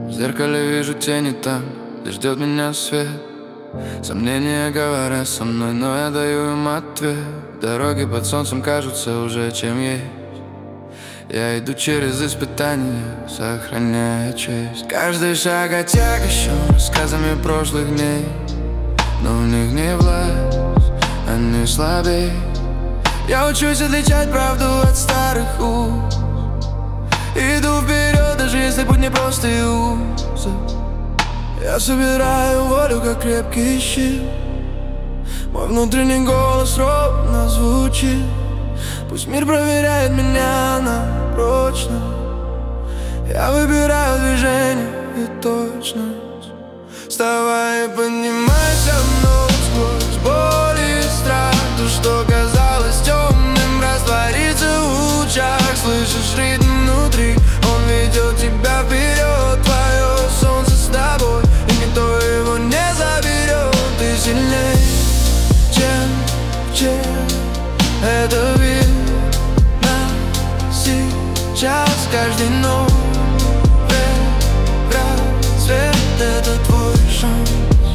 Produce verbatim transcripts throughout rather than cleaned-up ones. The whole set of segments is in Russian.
В зеркале вижу тени там, где ждет меня свет. Сомнения говорят со мной, но я даю им ответ. Дороги под солнцем кажутся уже чем есть. Я иду через испытания, сохраняя честь. Каждый шаг отягощен рассказами прошлых дней, но в них не власть, они слабее. Я учусь отличать правду от старых уст. Иду вперед, даже если путь непрост и узок. Я собираю волю, как крепкий щит. Мой внутренний голос ровно звучит. Пусть мир проверяет меня на прочность. Я выбираю движение и точность. Вставай и поднимайся вновь сквозь боль и страх. То, что казалось темным, растворится в лучах. Слышишь ритм внутри, он ведет тебя вперед. Твое солнце с тобой, и никто его не заберет. Ты сильнее, чем вчера. Это видно сейчас. Каждый новый рассвет — это твой шанс.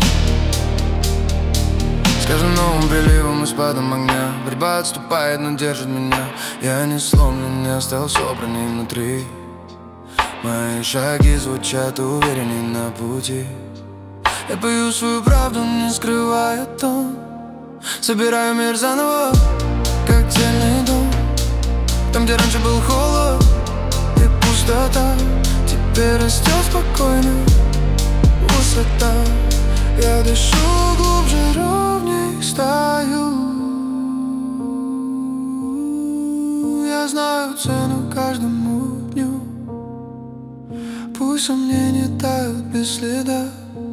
С каждым новым приливом и спадом огня борьба отступает, но держит меня. Я не сломлен, я стал собранный внутри. Мои шаги звучат уверенней на пути. Я пою свою правду, не скрывая тон. Собираю мир заново, как цельный дом. Там, где раньше был холод и пустота, теперь растет спокойно высота. Я дышу глубже, ровней стою. Я знаю цену каждому дню. Пусть сомнения тают без следа.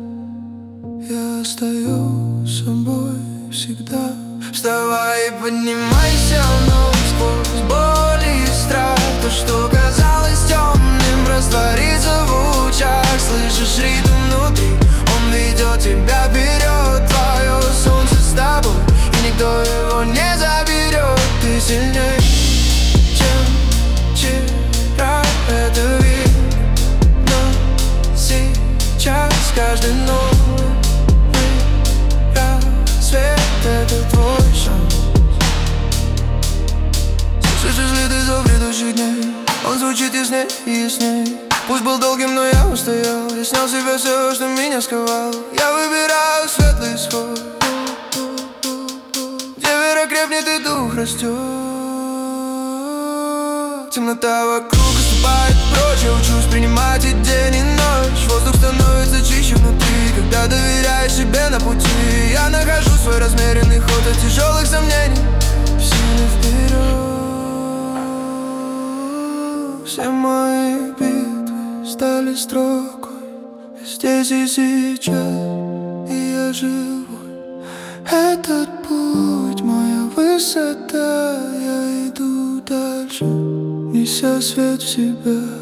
Я остаюсь собой всегда. Вставай и поднимайся вновь сквозь боль и страх. То, что казалось темным, растворится в лучах. Слышишь ритм внутри, он ведет тебя вперед. Твое солнце с тобой, и никто его не заберет. Ты сильнее, чем вчера. Это видно сейчас. Каждый новый рассвет — это твой шанс. Слышишь ли ты зов грядущих дней? Он звучит ясней и ясней. Пусть был долгим, но я устоял. Я снял с себя все, что меня сковало. Я выбираю светлый исход, где вера крепнет и дух растет. Темнота вокруг отступает прочь. Я учусь принимать и день, и ночь. Воздух становится чище внутри, когда доверяешь себе на пути. Я нахожу свой размеренный ход от тяжелых сомнений в силе вперед. Все мои битвы стали строкой здесь и сейчас, и я живой. Этот путь — моя высота. Я иду дальше, неся свет в себя.